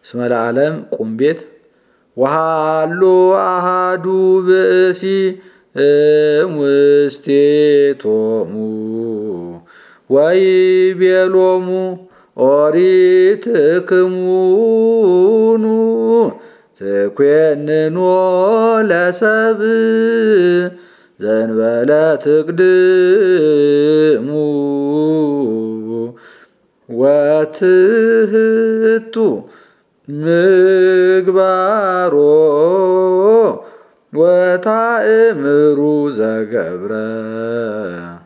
እስመ ለዓለም ቁም ቤት ወሃሎ አሃዱ ብእሲ እምውስቴቶሙ ወይቤሎሙ ኦሪትክሙኑ ትኮንኖ ለሰብእ ዘእንበለ ትቅድሙ ወትህቱ ምግባሮ ወታእምሩ ዘገብረ